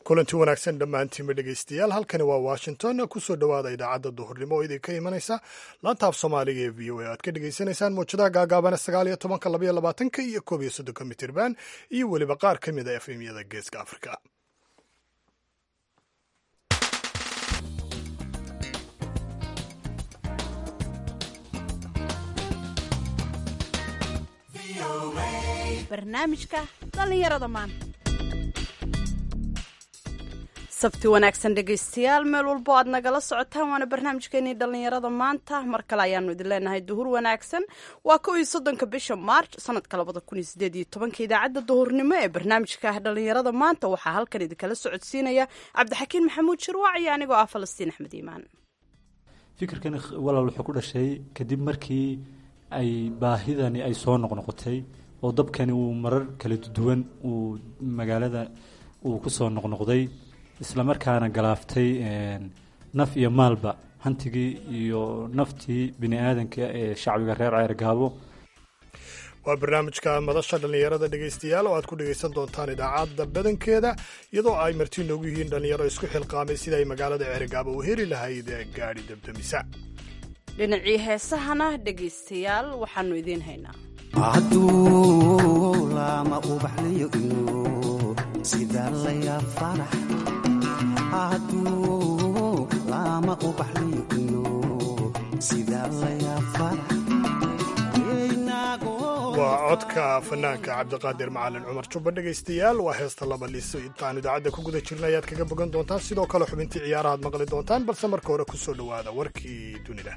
kulanti wanaagsan dhammaantiinba dhegaystayaal halkani waa washington kusoo dhowaada idaacadda duhurnimo oo idinka imanaysa laantaaf soomaaliga ee v o a aad ka dhegaysanaysaan mawjadaha gaagaabana 19 iyo 31 mitirban iyo weliba qaar ka mid a efemyada geeska afrika. barnaamijka dhallinyarada maanta. sabti wanaagsan dhegaystayaal meel walbo aad nagala socotaan waana barnaamijkeenii dhallinyarada maanta mar kale ayaanu idin leenahay duhur wanaagsan waa 31 bisha maarch sanadka 2018 idaacadda duhurnimo ee barnaamijka dhallinyarada maanta waxaa halkan idinkala socodsiinaya cabdixakiin maxamuud shirwaac iyo anigoo ah Falastiin Axmed Iimaan. fikirkan walaal wuxuu ku dhashay kadib markii ay baahidani ay soo noqnoqotay oo dabkani uu marar kala duwan uu magaalada uu ku soo noqnoqday isla markaana galaaftay naf iyo maalba hantigii iyo naftii bini aadanka ee shacbiga reer Ceergaabo. waa barnaamijka madasha dhallinyarada dhegaystayaal oo aad ku dhegaysan doontaan idaacadda badankeeda iyadoo ay marti noogu yihiin dhallinyaro isku xilqaamay sida ay magaalada Ceergaabo u heli lahayd gaadhi dabdamisa. dhinacii heesahana dhegaystayaal waxaanu idiin haynaa hadduu lama ubaxliyo sida laya farax hadduu lama ubaxliyo sida laya farax waa codka fanaanka cabdiqaadir macalin cumar jubba dhegaystayaal waa heesta laba liso intaan idaacadda ku guda jirna ayaad kaga bogan doontaan sidoo kale xubintii ciyaarahaad maqli doontaan balse marka hore ku soo dhowaada warkii dunida.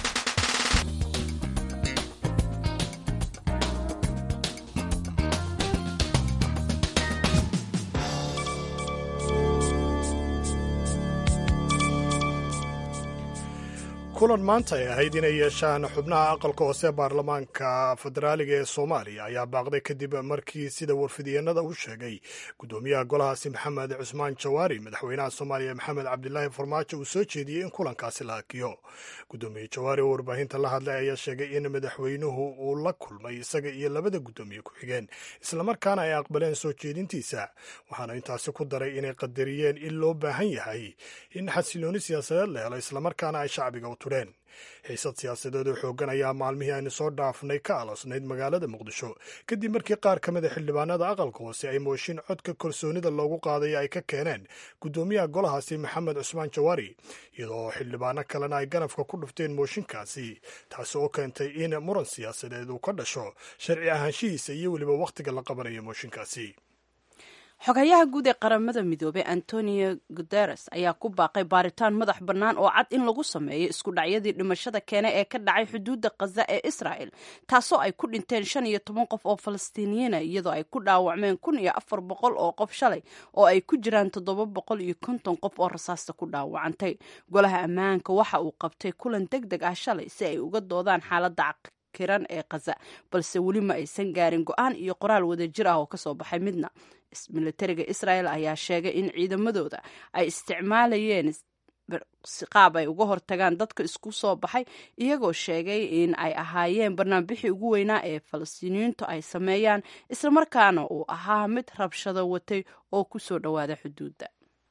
kulan maanta ay ahayd inay yeeshaan xubnaha aqalka hoose baarlamaanka federaaliga ee Soomaaliya ayaa baaqday kadib markii sida warfidiyeenada uu sheegay gudoomiyaha golahaasi Maxamed Cusmaan Jawaari madaxweynaha Soomaaliya Maxamed Cabdilaahi Farmaajo uu soo jeediyay in kulankaasi la hakiyo. gudoomiye Jawaari oo warbaahinta la hadlay ayaa sheegay in madaxweynuhu uu la kulmay isaga iyo labada gudoomiye ku xigeen isla markaana ay aqbaleen soo jeedintiisa waxaana intaasi ku daray inay qadariyeen in loo baahan yahay in xasilooni siyaasadeed la helo isla markaana ay shacbiga u xiisad siyaasadeed oo xoogan ayaa maalmihii aynu soo dhaafnay ka aloosnayd magaalada Muqdisho kadib markii qaar ka mid a xildhibaanada aqalka hoose ay mooshin codka kalsoonida loogu qaaday ay ka keeneen gudoomiyaha golahaasi Maxamed Cusmaan Jawaari iyadoo xildhibaano kalena ay ganafka ku dhufteen mooshinkaasi taasi oo keentay in muran siyaasadeed uu ka dhasho sharci ahaanshihiisa iyo weliba wakhtiga la qabanayo mooshinkaasi. xogayaha guud ee qaramada midoobay Antonio Guterres ayaa ku baaqay baaritaan madax bannaan oo cad in lagu sameeyo isku dhacyadii dhimashada keenay ee ka dhacay xuduudda Gaza ee Israel taasoo ay ku dhinteen 15 qof oo Falastiiniyiin ah iyadoo ay ku dhaawacmeen 1400 oo qof shalay oo ay ku jiraan 750 qof oo rasaasta ku dhaawacantay. golaha ammaanka waxa uu qabtay kulan degdeg ah shalay si ay uga doodaan xaaladda kiran ee Gaza balse weli ma aysan gaarin go'aan iyo qoraal wadajir ah oo ka soo baxay midna. militariga Israel ayaa sheegay in ciidamadooda ay isticmaalayeen qaab ay uga hortagaan dadka isku soo baxay iyagoo sheegay in ay ahaayeen barnaamijii ugu weynaa ee Falastiiniyiintu ay sameeyaan isla markaana uu ahaa mid rabshado watay oo ku soo dhawaada xuduudda.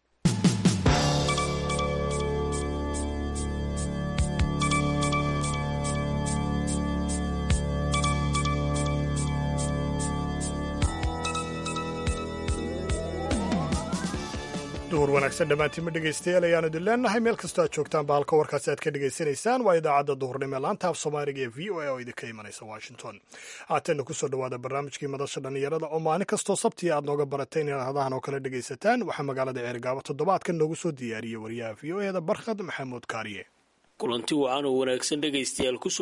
duhur wanaagsan dhammaantiinma dhegaystayaal ayaanu idin leenahay meel kastoo aad joogtaan ba halka warkaasi aad ka dhegaysanaysaan waa idaacadda duhurnimo ee laanta af soomaaliga ee v o a oo idinka imanaysa washington. haatanna kusoo dhowaada barnaamijkii madasha dhallinyarada oo maalin kastoo sabtiya aad nooga barateen inaad hadahan oo kale dhegaysataan waxaa magaalada Ceergaabo toddobaadkan noogu soo diyaariyey wariyaha v o eda Barkhad Maxamuud Kaariye. kulanti wacan oo wanaagsan dhegaystayaal kusoo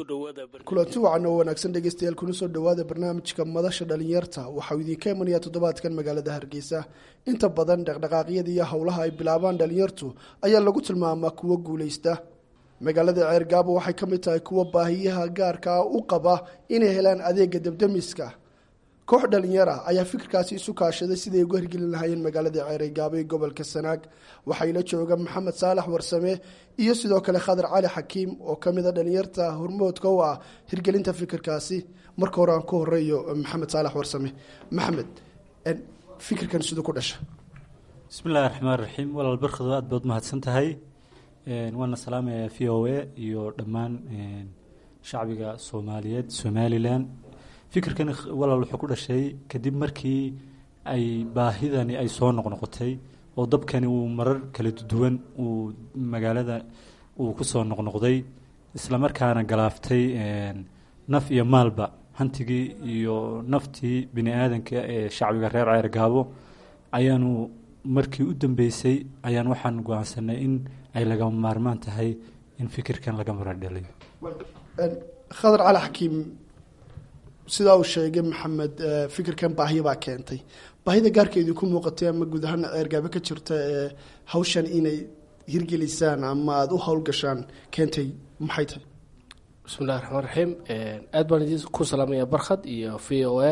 dhowaada barnaamijka madasha dhalinyarta waxauu idinka imanayaa toddobaadkan magaalada Hargeysa. inta badan dhaqdhaqaaqyada iyo howlaha ay bilaabaan dhalinyartu ayaa lagu tilmaamaa kuwo guulaysta. magaalada Ceergaabo waxay ka mid tahay kuwa baahiyaha gaarka ah u qaba inay helaan adeega dabdamiska. koox dhalinyar ah ayaa fikirkaasi isu kaashaday siday uga hirgelin lahaayeen magaalada Ceergaabo ee gobolka Sanaag. waxay la jooga Maxamed Saalax Warsame iyo sidoo kale Khadar Cali Xakiim oo ka mid ah dhalinyarta hormoodka u ah hirgelinta fikirkaasi. marka hore aan ku horeeyo Maxamed Saalax Warsame. Maxamed, fikirkan sidoo ku dhashay bismi illahi raxmaan raxiim walaal barkado aad baad mahadsan tahay waana salaamayaa v o a iyo dhammaan shacbiga soomaaliyeed somalilan fikirkan walaal wuxuu ku dhashay kadib markii ay baahidani ay soo noqnoqotay oo dabkani uu marar kala duwan uu magaalada uu ku soo noqnoqday islamarkaana galaaftay naf iyo maalba hantigii iyo naftii bini aadanka ee shacbiga reer ceergaabo ayaanu markii u dambeysay ayaan waxaan go-aansanay in ay lagama maarmaan tahay in fikirkan laga maradhaliyo khadar cali xakiim sidaa uu sheegay maxamed fikirkan baahiya baa keentay baahida gaarkeedii ku muuqatay ama guud ahaan ceergaabo ka jirta ee hawshan inay hirgelisaan ama aada u howlgashaan keentay maxay tahay bismi illahi raxmaan raxiim aad baan idin ku salaamaya barkhad iyo v o a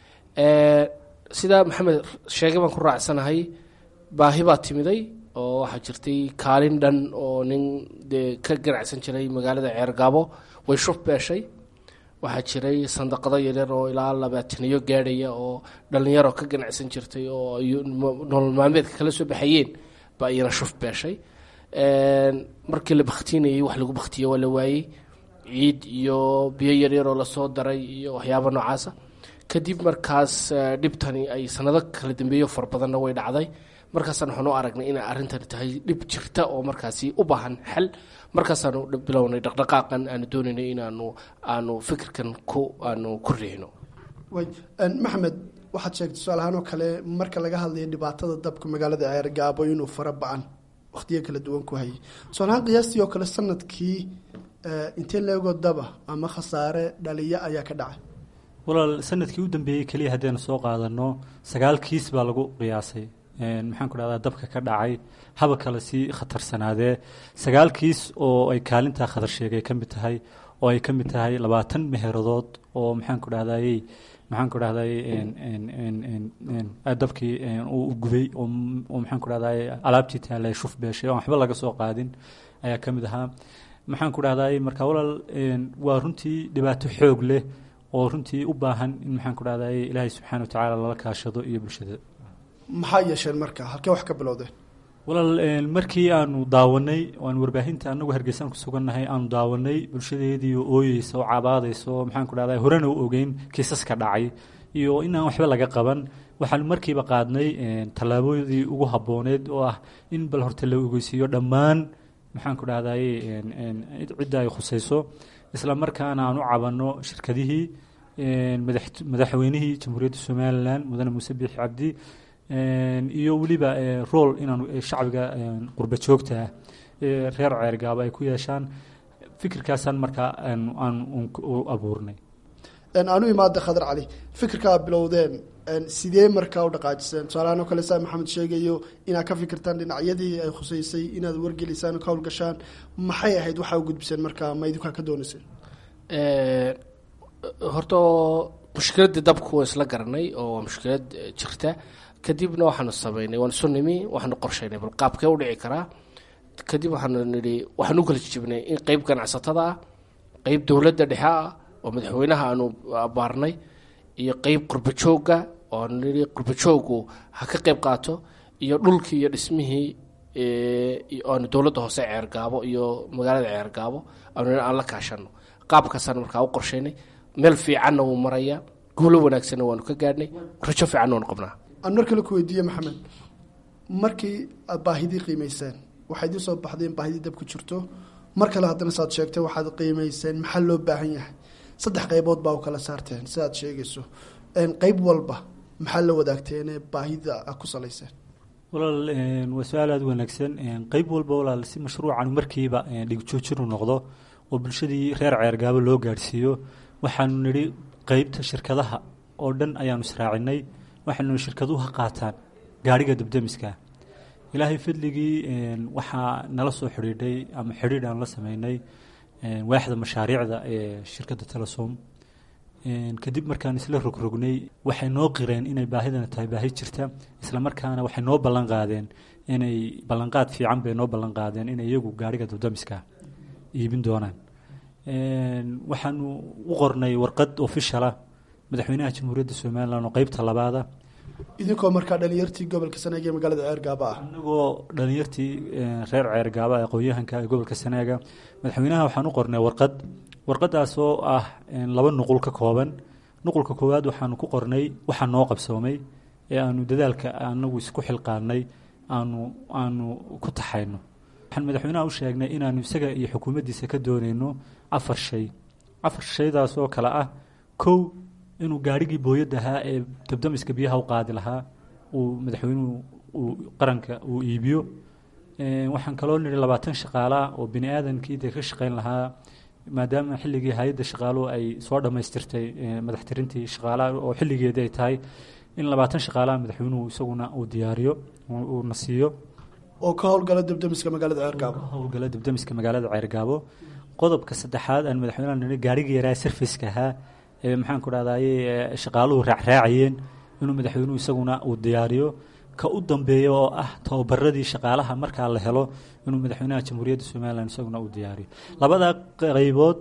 sidaa maxamed sheegay baan ku raacsanahay baahi baa timiday oo waxaa jirtay kaalin dhan oo nin dee ka ganacsan jiray magaalada ceergaabo way shuf beeshay waxaa jiray sandaqado yaryar oo ilaa 20 gaadhaya oo dhalinyaro ka ganacsan jirtay oo nolol maalmeedka kala soo baxayeen baa iyana shuf beeshay markii la baktiinayay wax lagu baktiyo waa la waayey ciid iyo biyo yaryar oo lasoo daray iyo waxyaaba noocaasa kadib markaas dhibtani ay sanado kala dambeeyo far badanna way dhacday markaasaan waxaan u aragnay inay arrintani tahay dhib jirta oo markaasi u baahan xal markaasaanu bilownay dhaqdhaqaaqan aanu doonaynay inaanu fikirkan aanu ku riixno maxamed waxaad sheegtay tusaale ahaan oo kale marka laga hadlayo dhibaatada dabka magaalada ceergaabo inuu fara ba-an wakhtiyo kala duwan ku hayay tusaale ahaan qiyaastii oo kale sanadkii intee leegoo daba ama khasaare dhaliyo ayaa ka dhacay walaal sanadkii u dambeeyey keliya haddaynu soo qaadano 9 kiis baa lagu qiyaasay maxaan ku dhahdaa dabka ka dhacay haba kale sii khatarsanaadee 9 kiis oo ay kaalintaa khatar sheegay ka mid tahay oo ay ka mid tahay 20 meheradood oo maxaan ku dhahdayey dabkii uu gubay oo maxaan ku dhahday alaabtii taalay shuf beeshay oo waxba laga soo qaadin ayaa ka mid ahaa maxaan ku dhahday marka walaal waa runtii dhibaato xoog leh oo runtii u baahan in maxaan ku dhahday ilaahay subxaana wa tacaala lala kaashado iyo bulshada maxaa yeesheen marka halkee wax ka bilowdeen walaal markii aanu daawanay aan warbaahinta anagu hargeysan ku sugannahay aanu daawanay bulshadeedii oo ooyeysa oo cabaadaysa oo maxaan ku dhahday horena u ogeyn kiisaska dhacay iyo inaan waxba laga qaban waxaanu markiiba qaadnay tallaabooyadii ugu habbooneed oo ah in bal horta la ogeysiiyo dhammaan maxaan ku dhahday cidda ay khusayso isla markaana aan u cabanno shirkadihii madaxweynihii jamhuuriyadda somalilan mudane muuse biixi cabdi iyo weliba rool inaanu shacbiga qurba joogta ah reer ceergaabo ay ku yeeshaan fikirkaasaan markaa aan u abuurnay aanu imaada khadar cali fikirkaa bilowdeen sidee markaa u dhaqaajiseen tusaalahaan oo kale saa maxamed sheegayo inaad ka fikirtaan dhinacyadii ay khuseysay inaad wargelisaan ka howlgashaan maxay ahayd waxaa u gudbiseen markaa ma idinkaa ka doonayseen horta mushkiladda dabku waa isla garanay oo waa mushkilad jirta kadibna waxaanu sameynay waan isu nimi waxaanu qorshaynay bal qaabkee u dhici karaa kadib waxaanu nidhi waxaanu u kala jijibnay in qeyb ganacsatada ah qeyb dowladda dhexe ah oo madaxweynaha aanu abaarnay iyo qeyb qurbajooga oo aanu nidhi qurbajoogu ha ka qeyb qaato iyo dhulkii iyo dhismihii aanu dowladda hoose ceergaabo iyo magaalada ceergaabo aanu nidhi aan la kaashano qaabkaasaan markaa u qorshaynay meel fiicanna wuu marayaa guulo wanaagsanna waanu ka gaadhnay rajo fiicanna waanu qabnaa aan mar kale ku weydiiye maxamed markii aad baahidii qiimayseen waxaa idiin soo baxday in baahidii dab ku jirto mar kale haddana saad sheegtay waxaad qiimayseen maxaa loo baahan yahay 3 qaybood baa u kala saarteen sidaad sheegayso qeyb walba maxaa la wadaagteen baahida ku salayseen walaal waa su-aal aada wanaagsan qeyb walba walaal si mashruucan markiiba dhigjoojin u noqdo oo bulshadii reer ceergaabo loo gaadhsiiyo waxaanu nidhi qeybta shirkadaha oo dhan ayaanu israacinay waxaanu shirkaduhu ha qaataan gaadhiga dabdamiska ilaahay fadligii waxaa nala soo xidhiidhay ama xidhiidh aan la sameynay waaxda mashaariicda ee shirkadda telesom kadib markaan isla rogrognay waxay noo qireen inay baahidana tahay baahi jirta isla markaana waxay noo ballan qaadeen inay ballanqaad fiican bay noo ballan qaadeen inay iyagu gaadhiga dabdamiska iibin doonaan waxaanu u qornay warqad ofishala madaxweynaha jamhuuriyadda somalilan oo qeybta labaada idinkoo markaa dhalinyartii gobolka Sanaaga ee magaalada Ceergaaba ah anagoo dhalinyartii reer Ceergaaba aqoon-yahanka ee gobolka Sanaaga madaxweynaha waxaan u qornay warqadaas oo ah 2 nuqul ka kooban nuqulka koowaad waxaan ku qornay waxa noo qabsoomay ee aanu dadaalka anagu isku xilqaanay aanu ku taxayno waxaan madaxweynaha u sheegnay inaanu isaga iyo xukuumaddiisa ka doonayno 4 shaydaas oo kala ah kow inuu gaarigii booyadda ahaa ee dabdamiska biyaha u qaadi lahaa uu madaxweynuhu uu qaranka uu iibiyo waxaan kaloo nidhi 20 shaqaale oo bini aadamkii ka shaqayn lahaa maadaama xilligii hay'adda shaqaaluhu ay soo dhammaystirtay madaxtirintii shaqaalaha oo xilligeedii ay tahay in 20 shaqaalaha madaxweynuhu isaguna uu diyaariyo uu nasiiyo oo ka howlgala dabdamiska magaalada Ceergaabo qodobka saddexaad aan madaxweynaha nidhi gaarigii yaraa serviceka ahaa maxaan ku dhahdaayey shaqaaluhu raacraacayeen inuu madaxweynuhu isaguna uu diyaariyo ka u dambeeya oo ah tababaradii shaqaalaha markaa la helo inuu madaxweynaha jamhuuriyadda Soomaaliland isaguna uu diyaariyo labada qaybood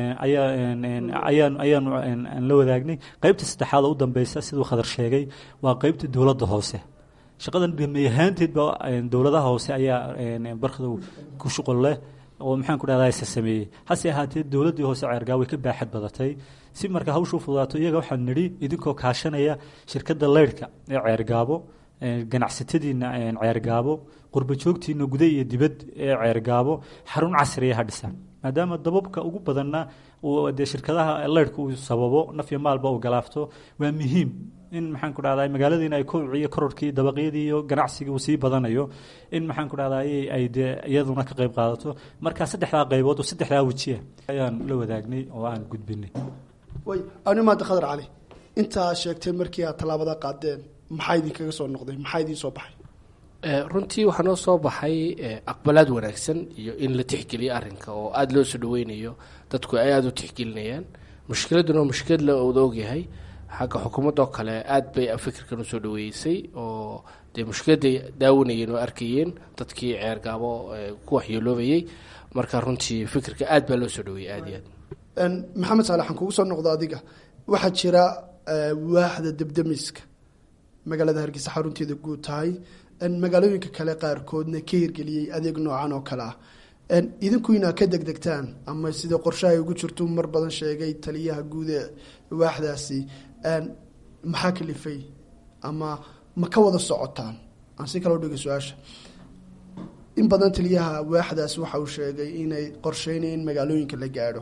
ayaanu la wadaagnay qaybta saddexaad oo u dambeysa siduu Khadar sheegay waa qaybta dowladda hoose shaqadan dhameeyaanteedba dowladaha hoose ayaa barkada ku shaqo leh oo maxaan ku dhahdaa sameeyay hase ahaatee dowladii hoose Ceergaabo way ka baaxad badatay si marka hawshu fududaato iyaga waxaan nidhi idinkoo kaashanaya shirkadda leyrka ee Ceergaabo ganacsatadiina Ceergaabo qurba joogtiina gudaha iyo dibad ee Ceergaabo xarun casri ah dhisa maadaama dababka ugu badanna oo shirkadaha leyrka uu sababo naf iyo maalba uu galaafto waa muhiim in maxaan ku dhahdaa magaaladiina ay kobciyo kororkii dabaqyadii iyo ganacsiga uu sii badanayo in maxaan ku dhahdaa ay iyaduna ka qayb qaadato marka saddexdaa qaybood oo saddexdaa wajiya ayaan la wadaagnay oo aan gudbinay way animaad Khadar Cali inta sheegtay markii aad talaabada qaadeen maxay idinkaga soo noqday maxay idin soo baxay runtii waxaa noo soo baxay aqbalaad wanaagsan iyo in la tixgeliyo arrinka oo aada loo soo dhaweynayo dadku ay aada u tixgelinayaan mushkiladuna mushkilad la ogyahay xagga xukuumadoo kale aad bay fikirkan usoo dhaweeysay oo dee mushkiladay daawanayeen oo arkayeen dadkii Ceergaabo ku waxyeeloobayay marka runtii fikirka aad baa loo soo dhaweeyey aad iyo aad maxamed saalax aan kugu soo noqdo adiga waxaa jira waaxda dabdamiska magaalada Hargeysa xarunteeda guud tahay magaalooyinka kale qaarkoodna ka hirgeliyey adeeg noocan oo kale ah idinku inaa ka degdegtaan ama sida qorshaha ugu jirto mar badan sheegay taliyaha guud ee waaxdaasi maxaa kalifay ama ma ka wada socotaan aan si kale u dhigo su-aasha in badan taliyaha waaxdaasi waxa uu sheegay inay qorsheynayeen in magaalooyinka la gaadho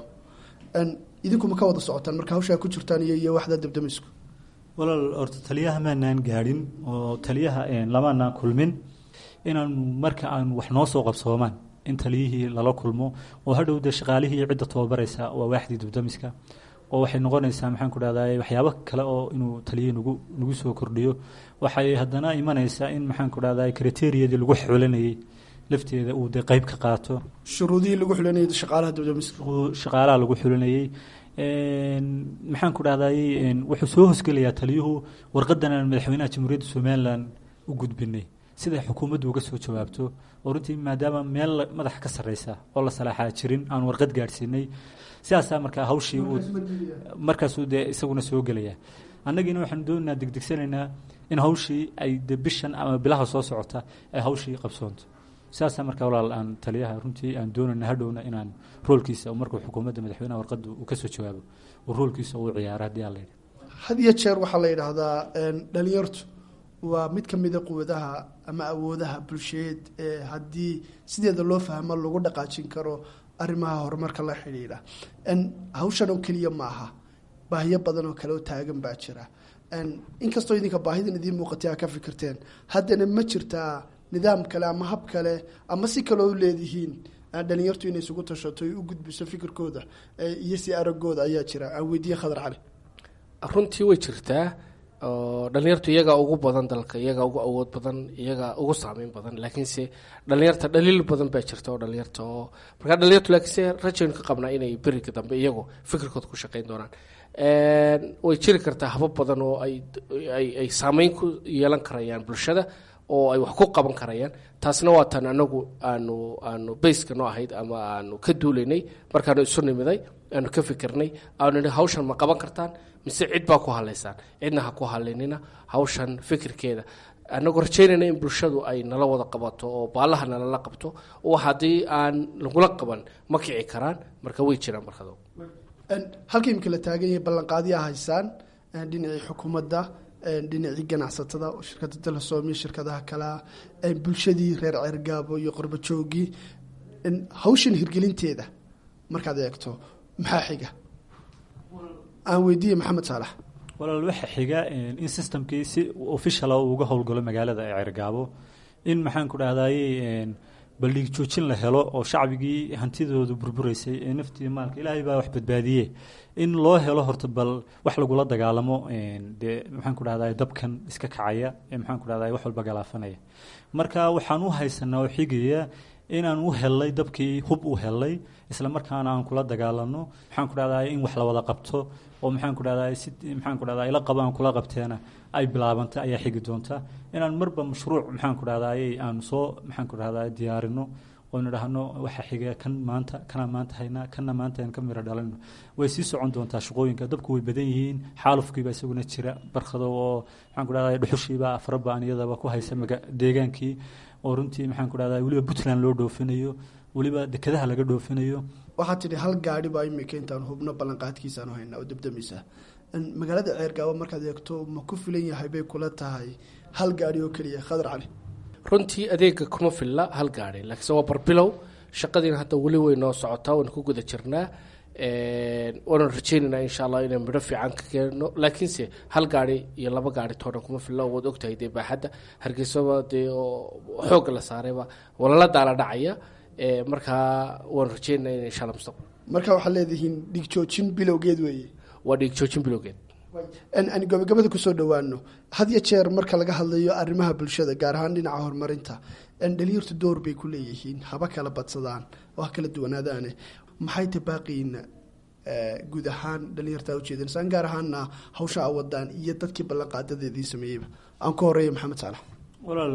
idinku ma ka wada socotaan marka hawshaa ku jirtaan iyo waaxda dabdamisku walaal horta taliyaha maanaan gaadhin oo taliyaha lamaanaan kulmin inaanu marka aan wax noo soo qabsoomaan in taliyihii lala kulmo oo hadhow dee shaqaalihii iyo cidda tababaraysa waa waaxdii dabdamiska oo waxay noqonaysaa maxaan ku dhahdaa waxyaabo kale oo inuu taliyihii nagu soo kordhiyo waxay haddana imanaysaa in maxaan ku dhahdaa kriteeriyadii lagu xulanayay lafteeda uu dee qayb ka qaato shuruudihii lagu xulanayay shaqaalaha dabdamiska shaqaalaha lagu xulanayay maxaan ku dhahdaa wuxuu soo hosgelayaa taliyuhu warqadan aan madaxweynaha jamhuuriyadda Soomaaliland u gudbinay sida xukuumaddu uga soo jawaabto oo runtii maadaama meel madax ka sarreysa oo la salaaxaa jirin aan warqad gaadhsiinay sidaasaa markaa hawshii markaasuu dee isaguna soo gelaya annagiina waxaanu doonaynaa degdegsanaynaa in hawshii ay de bishan ama bilaha soo socota ay hawshii qabsoonto sidaasaa markaa walaal aan taliyaha runtii aan doonayna hadhowna inaan roolkiisa markuu xukuumadda madaxweynaha warqadda uu ka soo jawaabo oo roolkiisa uu ciyaaro haddii aan la yidhi had iyo jeer waxaa la yidhaahdaa dhalinyartu waa mid ka mida quwadaha ama awoodaha bulsheed ee haddii sideeda loo fahmo lagu dhaqaajin karo arrimaha horumarka la xidhiidha hawshan oo keliya ma aha baahiyo badan oo kale oo taagan baa jira inkastoo idinka baahidan idiin muuqatay aa ka fikirteen haddana ma jirtaa nidaam kale ama hab kale ama si kale oo leedihiin dhalinyartu inay isugu tashato u gudbiso fikirkooda iyo si aragooda ayaa jira aan weydiiye Khadar Cali runtii way jirtaa oo dhalinyartu iyagaa ugu badan dalka iyagaa ugu awood badan iyagaa ugu saameyn badan laakiinse dhalinyarta dhaliil badan baa jirta oo dhalinyarta oo markaa dhalinyartu laakiinse rajaynu ka qabnaa inay beriga dambe iyagu fikirkooda ku shaqeyn doonaan way jiri kartaa habab badan oo ay saameyn ku yeelan karayaan bulshada oo ay wax ku qaban karayaan taasna waa tan anagu aanu bayska noo ahayd ama aanu ka duulaynay markaanu isu nimiday aanu ka fikirnay aanu hawshan ma qaban kartaan mise cid baa ku halaysaan? cidna ha ku halinina hawshan fikirkeeda. anagoo rajaynayna in bulshadu ay nala wada qabato oo baalaha nalala qabto, oo haddii aan lagula qaban ma kici karaan. marka way jiraan barkado. halka imika la taagan yahay ballanqaadiya haysaan dhinacii xukuumadda, dhinacii ganacsatada oo shirkada Telesom iyo shirkadaha kale, bulshadii reer Ceergaabo iyo qorbajoogii, hawshan hirgelinteeda markaad eegto maxaa xiga? aan weydiiyey Maxamed Saalax. walaal waxa xiga in systemkii si official ah uga howlgalo magaalada Ceergaabo, in maxaan ku dhahdaayay baldhig joojin la helo oo shacbigii hantidoodu burburaysay ee naftii maalka ilaahay baa wax badbaadiyey, in loo helo horta bal wax lagula dagaalamo dee maxaan ku dhahdaayay dabkan iska kacaya ee maxaan ku dhahdaayay wax walba galaafanaya. marka waxaan u haysanaa oo xigaya inaan u helay dabkii hub u helay, isla markaana aan kula dagaalano maxaan ku dhahdaayay in wax la wada qabto oo maxaan ku dhahdaayay si maxaan ku dhahdaayay la qabaan kula qabteena ay bilaabantay ayaa xigi doonta. inaan marba mashruuc maxaan ku dhahdaayay aan soo maxaan ku dhahdaayay diyaarino oo nidhaahno waxa xiga kan maanta kana maanta haynaa kana maanta aan ka miro dhalino. way sii socon doontaa shaqooyinka. dabku way badan yihiin, xaalufkiiba isaguna jira barkado oo maxaan ku dhahdaayay dhuxushiiba afrabaan iyadaba ku haysa deegaankii oo runtii maxaan ku dhahdaayay weliba Puntland loo dhoofinayo, weliba dekedaha laga dhoofinayo. waxaad tidhi hal gaadhi baa imika intaan hubno ballanqaadkiisaan haynaa oo dabdamisa. magaalada Ceergaabo markaad eegto ma ku filan yahay bay kula tahay hal gaadhi oo keliya? Khadar Cali. runtii adeega kuma filla hal gaadhi, laakiinse waa barbilow. shaqadiina hadda weli way noo socotaa, wayna ku guda jirnaa. waanan rajaynaynaa insha allah inaan midho fiican ka keeno, laakiinse hal gaadhi iyo laba gaadhi toonan kuma filla. waad ogtahay dee baaxadda Hargeysaba dee oo xoogga la saarayba walala daala dhacaya. markaa waan rajaynaa in insha allah mustaqbal. marka waxaad leedihiin dhig joojin bilowgeed weeye? waa dhig joojin bilowgeed. aan gabagabada kusoo dhawaano, had iyo jeer marka laga hadlayo arrimaha bulshada gaar ahaan dhinaca horumarinta, dhalinyartu door bay ku leeyihiin, haba kala badsadaan oo ha kala duwanaadaane. maxay tabaaqiina guud ahaan dhalinyartaa ujeedinasaan, gaar ahaanna hawsha a wadaan iyo dadkii ballanqaadadeedii sameeyeyba? aan ku horeeya Maxamed Saalax. walaal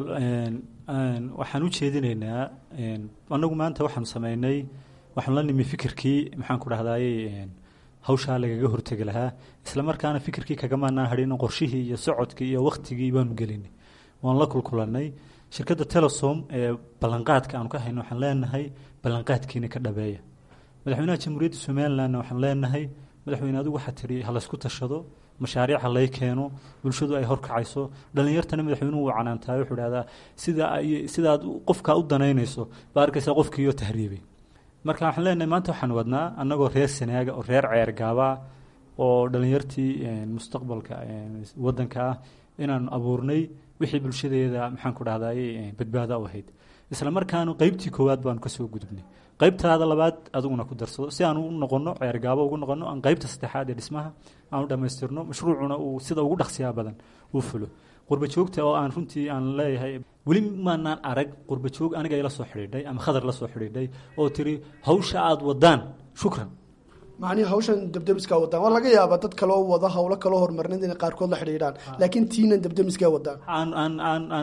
waxaan u jeedinaynaa anagu maanta waxaan sameynay, waxaan la nimi fikirkii maxaan ku dhahdaayay hawshaa lagaga hortegi lahaa, isla markaana fikirkii kagamaanaan hadhin qorshihii iyo socodkii iyo waktigii baanu gelinay. waan la kulkulanay shirkadda Telesom ee ballanqaadka aanu ka hayno. waxaan leenahay ballanqaadkiina ka dhabeeya. madaxweynaha jamhuuriyadda Somalilandna waxaan leenahay madaxweyne adigu waxaa tidhi ha laysku tashado, mashaariic ha lay keeno, bulshadu ay horkacayso. dhalinyartana madaxweynuhu wuu canaantahay, wuxuu dhahdaa sidaad qofkaa u danaynayso baa arkaysaa qofkiioo tahriibay. marka waxaan leenahay maanta waxaan wadnaa annagoo reer Sanaaga oo reer Ceergaaba oo dhalinyartii mustaqbalka waddanka ah inaan abuurnay wixii bulshadeeda maxaan ku dhahdaayay badbaado u ahayd. isla markaana qaybtii koowaad baanu ka soo gudubnay. qaybtaada labaad adiguna ku darsado si aan u noqono Ceergaabo ugu noqono, aan qaybta saddexaad ee dhismaha aan u dhamaystirno, mashruucuna uu sida ugu dhaqsiyaa badan uu fulo. qurbajoogta oo aan runtii aan leeyahay weli maanaan arag qurbajoog aniga ila soo xidhiidhay ama Khadar la soo xidhiidhay oo tiri hawsha aad wadaan shukran. macnihii hawshan dabdamiska wadaan waa laga yaabaa dad kaloo wada hawlo kaloo horumarneed inay qaarkood la xidhiidhaan, laakiin tiinan dabdamiska wadaan aan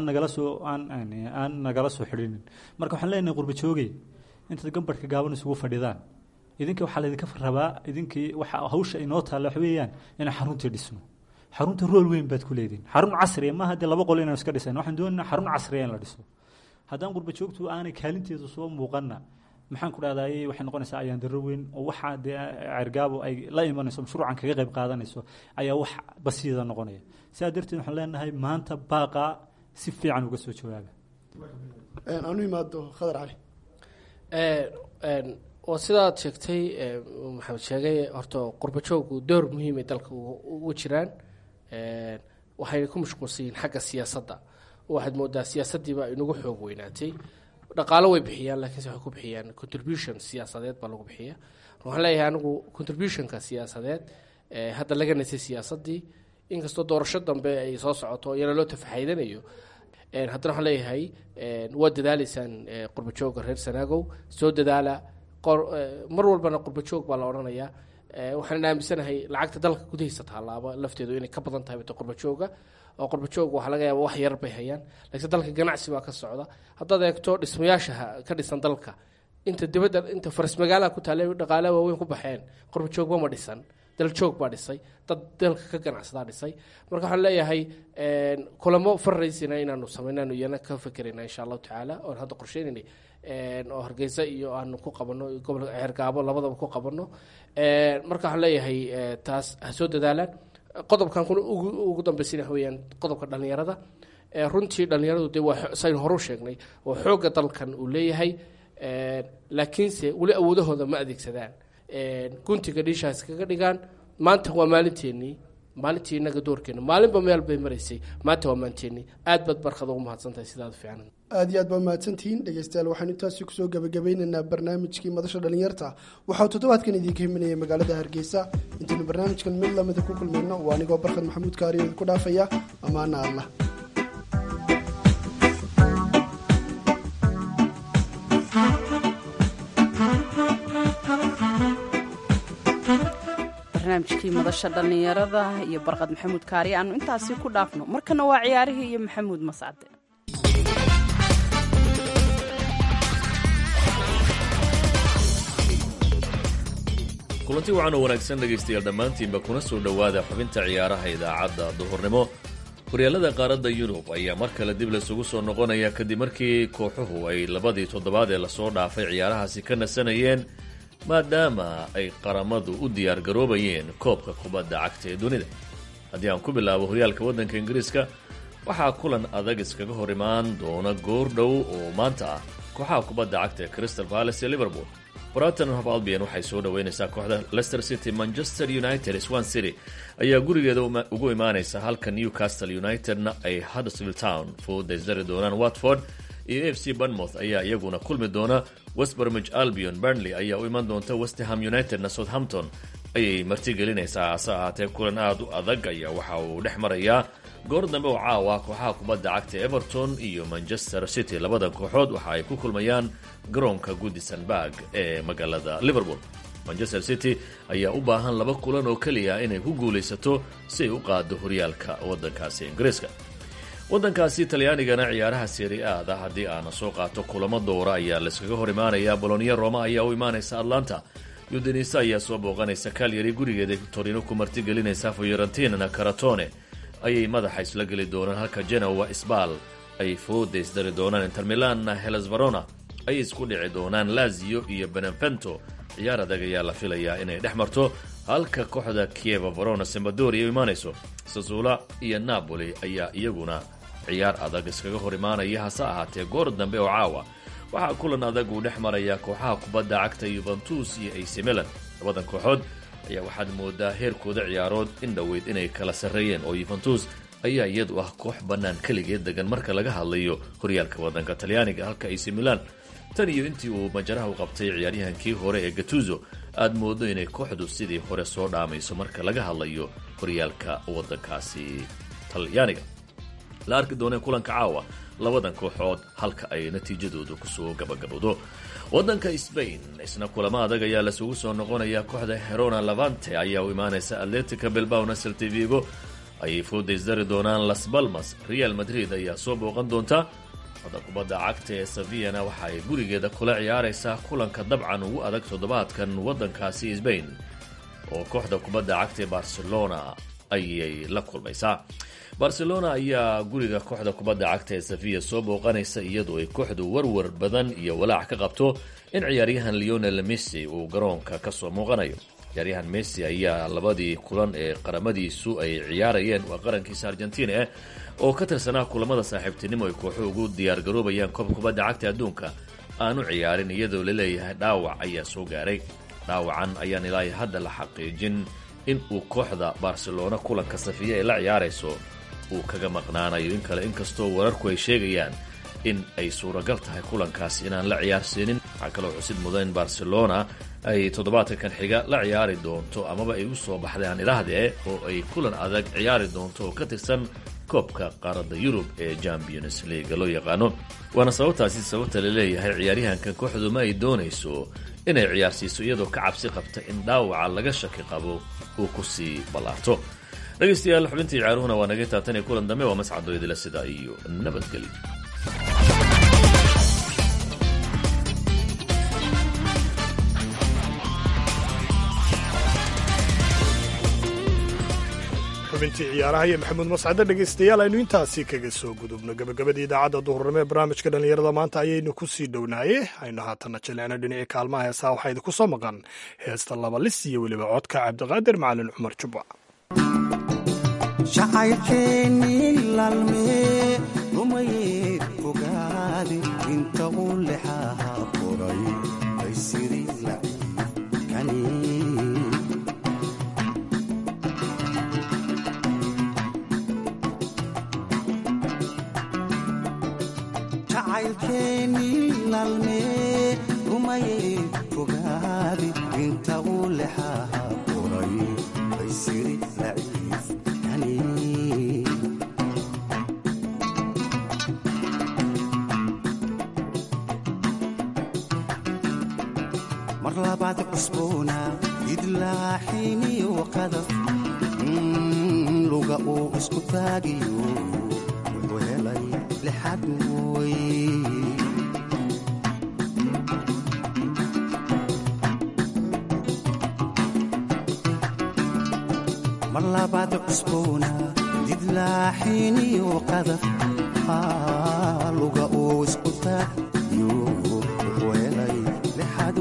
nagala soo xidhiidhin. marka waxaan leenahay qurbajoogay intaad gambarhka gaaban isugu fadhidaan, idinka waxaa laydinka rabaa, idinkii waxa hawsha inoo taalla wax weeyaan inaan xaruntii dhisno. xarunta rool weyn baad ku leedihin, xarun casriya maaha dee 2 qol inaan iska dhisan. waxaan doonaynaa xarun casriya in la dhiso. haddaan qurbajoogtu aanay kaalinteedu soo muuqanna maxaan ku dhahdaayay waxay noqonaysaa ayaan darro weyn oo waxaa dee Ceergaabo ay la imanayso mashruucan kaga qayb qaadanayso ayaa wax basiida noqonaya. sidaa darteed waxaan leenahay maanta baaqa si fiican uga soo jawaaba. aanu imaado Khadar Cali. oo sidaad sheegtay maxamed sheegay, horta qurbajoogu door muhiim ay dalka ugu jiraan. waxay ku mashquulsan yihiin xagga siyaasadda. waxaad moodaa siyaasaddiiba inagu xoog weynaatay. dhaqaalo way bixiyaan, laakiinse waxay ku bixiyaan contribution siyaasadeed baa lagu bixiya. waxaan leeyahay anigu contributionka siyaasadeed hadda laga nasay siyaasaddii, inkastoo doorasho dambe ay soo socoto iyana loo tafaxaydanayo. haddana waxaan leeyahay waad dadaalaysaan qurbajooga reer Sanaagow, soo dadaala. mar walbana qurbajoog baa la odhanayaa. waxaan aaminsanahay lacagta dalka gudihiisa taalaaba lafteedu inay ka badan tahay qurbajooga. oo qurbajoog waxaa laga yaaba wax yar bay hayaan, laakiin dalka ganacsi baa ka socda. haddaad eegto dhismayaasha ka dhisan dalka, inta dibadda inta faras magaalaha ku taallay dhaqaalaha waaweyn ku baxeen, qurbajoogba ma dhisan. daljoog baa dhisay, dad dalka ka ganacsadaa dhisay. Marka waxaan leeyahay kulamo farraysina inaanu samaynaanu iyana ka fekerayna insha allahu tacaala oon hadda qorsheynayna oo Hargeysa iyo aanu ku qabano gobolka Ceergaabo labadaba ku qabano. Marka waxaan leeyahay taas ha soo dadaalaan. Qodobkan ugu dambeysina weeyaan qodobka dhalinyarada. Runtii dhalinyaradu dee waa saynu horu sheegnay oo xoogga dalkan uu leeyahay, laakiinse weli awoodahooda ma adeegsadaan. Guntiga dhiishaas kaga dhigaan. Maanta waa maalintii inaga doorkeena maalinba meel bay maraysay, maanta waa maanteennii. Aad baad barkada ugu mahadsantahay sidaad fiican. aad iyo aad baa mahadsantihiin dhegeystayaal. waxaanu intaasi kusoo gabagabeynaynaa barnaamijkii madasha dhalinyarta. waxaa toddobaadkan idinka himinaya magaalada Hargeysa. intaynu barnaamijkan mid lamida ku kulmayno waa anigoo Barkad Maxamuud Kaariyo ku dhaafaya amaana Allah. barnaamijkii madasha dhalinyarada iyo Barkad Maxamuud Kaariyo aanu intaasi ku dhaafno. markana waa ciyaarihii iyo Maxamuud Mascade. kulanti wacan oo wanaagsan dhegaystayaal dhammaantiinba kuna soo dhowaada xubinta ciyaaraha idaacadda duhurnimo. horyaalada qaaradda Yurub ayaa mar kale dib laysugu soo noqonaya kadib markii kooxuhu ay labadii toddobaad ee lasoo dhaafay ciyaarahaasi ka nasanayeen maadaama ay qaramadu u diyaargaroobayeen koobka kubadda cagta ee dunida. haddii aan ku bilaabo horyaalka waddanka Ingiriiska, waxaa kulan adag iskaga hor imaan doona goordhow oo maanta ah kooxaha kubadda cagta ee Crystal Palace iyo Liverpool. Brighton and Hove Albion waxay soo dhaweynaysaa kooxda Leicester City. Manchester United Swansea City ayaa gurigeeda ugu imaanaysa, halka Newcastle Unitedna ay Huddersfield Town foodaysdari doonaan. Watford iyo AFC Bournemouth ayaa iyaguna kulmi doona. West Bromwich Albion Burnley ayaa u iman doonta. West Ham Unitedna Southampton ayay martigelinaysaa. hase ahaatee kulan aad u adag ayaa waxa uu dhex marayaa goor dambe oo caawa kooxaha kubadda cagta Everton iyo Manchester City. labadan kooxood waxa ay ku kulmayaan garoonka Goodison Park ee magaalada Liverpool. Manchester City ayaa u baahan 2 kulan oo kaliya inay ku guulaysato si ay u qaado horyaalka waddankaasi Ingiriiska. waddankaasi Talyaanigana ciyaaraha Serie A haddii aan soo qaato kulamo doora ayaa la iskaga hor imaanaya. Bologna Roma ayaa u imaanaysa Atlanta. Udinese ayaa soo booqanaysa Cagliari, gurigeeda Torino ku martigelinaysa. Fiorentina Crotone ayay madaxa isla geli doonaan, halka Genoa Spal ay foodaysdari doonaan. Inter Milan Hellas Verona ayay isku dhici doonaan. Lazio iyo Benevento ciyaar adag ayaa la filayaa inay dhex marto, halka kooxda Chievo Verona Sampdoria ay imaanayso. Sassuolo iyo Napoli ayaa iyaguna ciyaar adag iskaga hor imaanaya. hase ahaatee goor dambe oo caawa waxaa kulan adag uu dhex maraya kooxaha kubadda cagta Juventus iyo AC Milan. labadan kooxood ayaa waxaad moodaa heerkooda ciyaarood in dhoweyd inay kala sarreeyeen, oo Juventus ayaa iyadu ah koox bannaan keligeed degan marka laga hadlayo horyaalka waddanka Talyaaniga, halka AC Milan tan iyo intii uu majaraha u qabtay ciyaaryahankii hore ee Gattuso aad moodo inay kooxdu sidii hore soo dhaamayso marka laga hadlayo horyaalka waddankaasi Talyaaniga. la arki doonee kulanka caawa labadan kooxood halka ay natiijadoodu kusoo gabagabowdo. waddanka Spain isna kulamo adag ayaa lasugu soo noqonaya. kooxda Girona Levante ayaa u imaanaysa. Atletico Bilbao Celta Vigo ayay foodaysdari doonaan. Las Palmas Real Madrid ayaa soo booqan doonta. kooxda kubadda cagta ee Sevilla waxa ay gurigeeda kula ciyaaraysaa kulanka dabcan ugu adag toddobaadkan waddankaasi Spain, oo kooxda kubadda cagta ee Barcelona ayay la kulmaysaa. Barcelona ayaa guriga kooxda kubadda cagta ee Sevilla soo booqanaysa, iyadoo ay kooxdu warwar badan iyo walaac ka qabto in ciyaaryahan Lionel Messi uu garoonka ka soo muuqanayo. ciyaaryahan Messi ayaa labadii kulan ee qaramadiisu ay ciyaarayeen waa qarankiisa Argentina oo ka tirsanaa kulamada saaxiibtinimo ay kooxuhu ugu diyaargaroobayaan koobka kubadda cagta adduunka aanu ciyaarin, iyadoo la leeyahay dhaawac ayaa soo gaaray. dhaawacan ayaan ilaa hadda la xaqiijin in uu kooxda Barcelona kulanka Sevilla ay la ciyaarayso uu kaga maqnaanayo in kale, inkastoo wararku ay sheegayaan in ay suuragal tahay kulankaas inaan la ciyaarsiinin. waxaa kaloo xusid mudan in Barcelona ay toddobaadkan xiga la ciyaari doonto, amaba ay u soo baxdeen idhaahdee, oo ay kulan adag ciyaari doonto oo ka tirsan koobka qaaradda Yurub ee Champions League loo yaqaano. waana sababta la leeyahay ciyaaryahankan kooxdu ma ay doonayso inay ciyaarsiiso iyadoo ka cabsi qabta in dhaawaca laga shaki qabo uu ku sii ballaarto. dhegaystayaal xubintii ciyaaruhuna waa naga taatan ee kulan dambe waa mascadooyadila sidaa iyo nabadgelyo. xubintii ciyaaraha iyo maxamuud mascade dhegaystayaal aynu intaasi kaga soo gudubno gabagabadii idaacadda duhurnimo ee barnaamijka dhallinyarada maanta ayaynu ku sii dhownaayey aynu haatanna jaleecno dhinacii kaalmaha heesaha waxaa idinku soo maqan heesta laba lis iyo weliba codka cabdiqaadir macalin cumar jubba jacaylkeennii laalmee lumayee fogaade inta u lexaha qoray bay siri laciifkani jacaylkeennii laalmee lumayee fogaade inta u lexaha qoray bay siri laciifkani mar labaad cusboona idlaaxiniyo qadaf luga uu isku taagiyo wuxuu helay lixad mooy mar labaad cusboona idlaaxiniyo qadaf luga uu isku taagiyo wuxuu helay lixad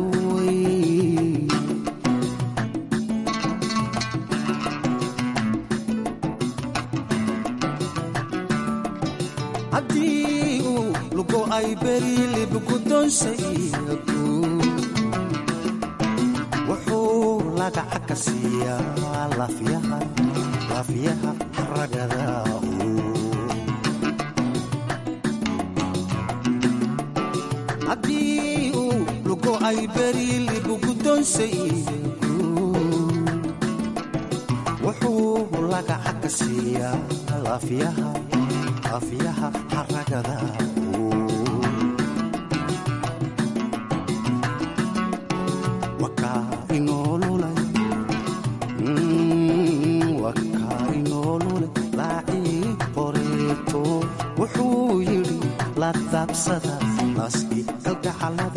haddii uu lugo ay berilibgudonsaiyagu wuxuu lagaca ka siiyaa lafyaha ragada haddii uu lugo ay berilibgudonsaiyagu wuxuu lagaca ka siiyaa lafyaha xaragada wakaa inoolulay laacii qoreeto wuxuu yidhi la daabsada naaski kalgacalada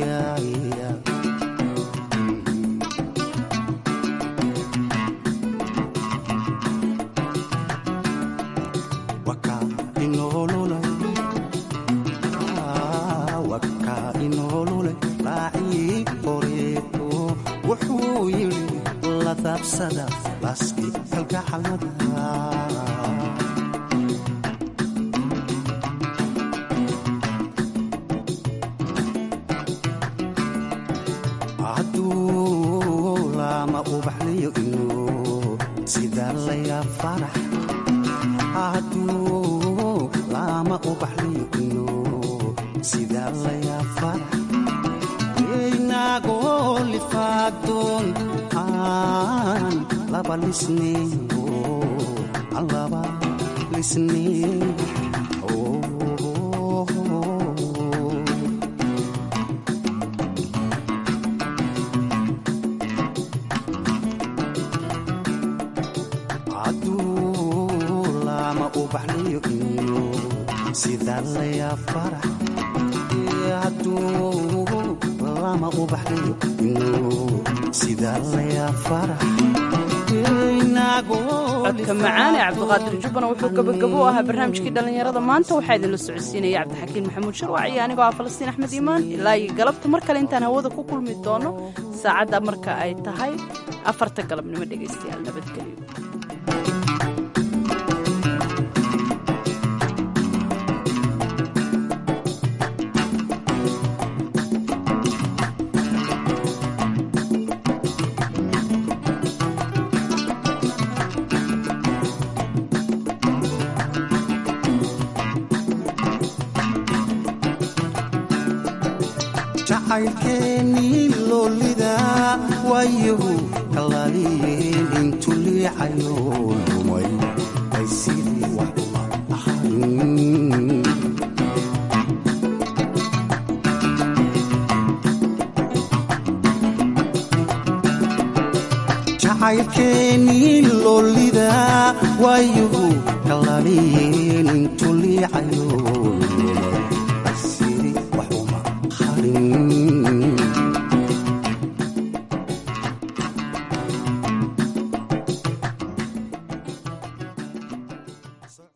hadduu lama ubaxliyo inuu sida laya farax hadduu lama ubaxliyo inuu sida laya farax inagoo lifaagdoon aan laba lisneyo aan laba lisneyo codka macaane cabdiqaadir jubbana wuxuu gabagabo u ahaa barnaamijkii dhallinyarada maanta waxaa idinla socodsiinaya cabdixakiin maxamuud sharwac iyo anigoo ah falastiin axmed iimaan ilaa iyo galabta mar kale intaan hawada ku kulmi doono saacadda marka ay tahay 4 galabnimo dhegaystayaal nabadgelyo jacaylkeennii loolida waayahu kalaaliyeen intu liicayo lumay ay sidii wax uma ahayn jacaylkeennii loolida waayahu kalaaliyeen intu liicayo